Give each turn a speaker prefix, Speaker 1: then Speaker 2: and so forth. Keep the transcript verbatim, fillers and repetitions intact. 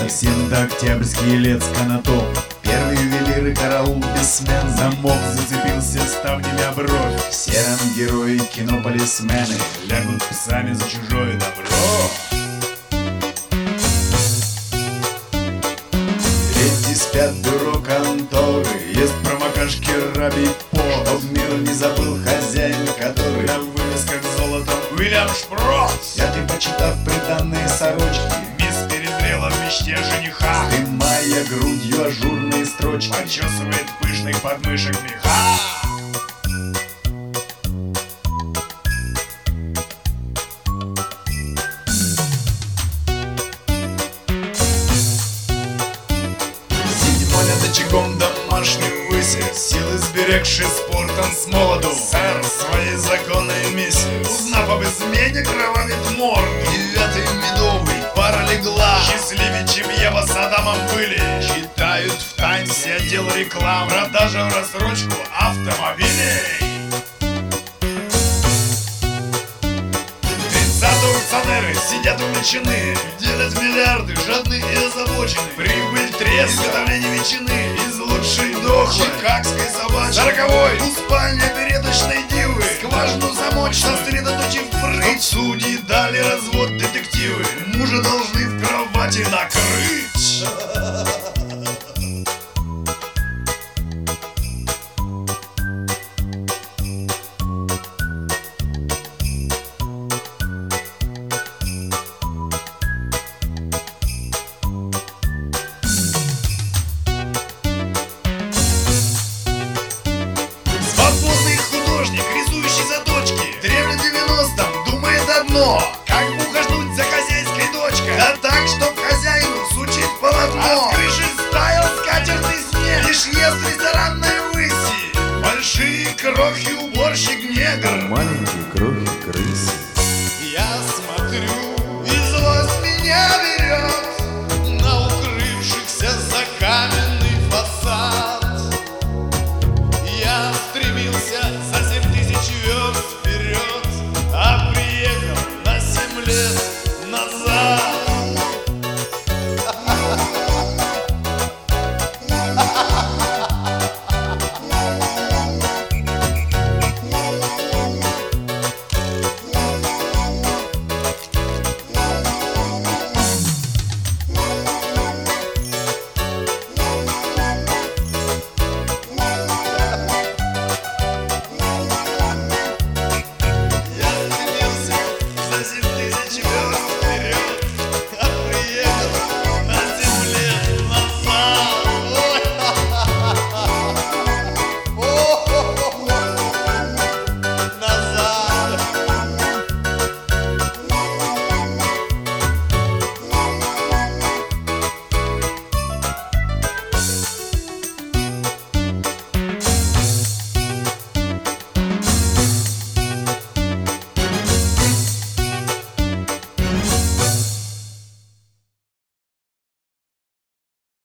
Speaker 1: Совсем до октябрьский лет с канатом. Первый ювелир и караул без смен. Замок зацепился ставнями об бровь. В сером герои кино полисмены лягут псами за чужое добро. Эти спят бюро конторы, ест промокашки раби по, чтоб мир не забыл хозяин, который на вывесках золотом Уильям Шпротс. Я ты, почитав приданные сорочки, мисс перезрела в мечте жениха, вздымая грудью ажурные строчки, почесывает пышных подмышек меха. Над очагом домашней выси, силы сберегши спортом с молоду, сэр своей законной миссии, узнав об измене, кровавит морду. Девятый медовый, пара легла, счастливее, чем Ева с Адамом были. Читают в Таймсе отдел реклам, продажа в рассрочку автомобилей. Акционеры сидят увлечены, делят миллиарды, жадны и озабочены. Прибыль, треск, изготовление ветчины из лучшей дохлой чикагской собачьей. Сороковой у спальни опереточной дивы, скважину замочь, сосредоточив прыть. Судьи дали развод детективы, мужа должны в кровати накрыть.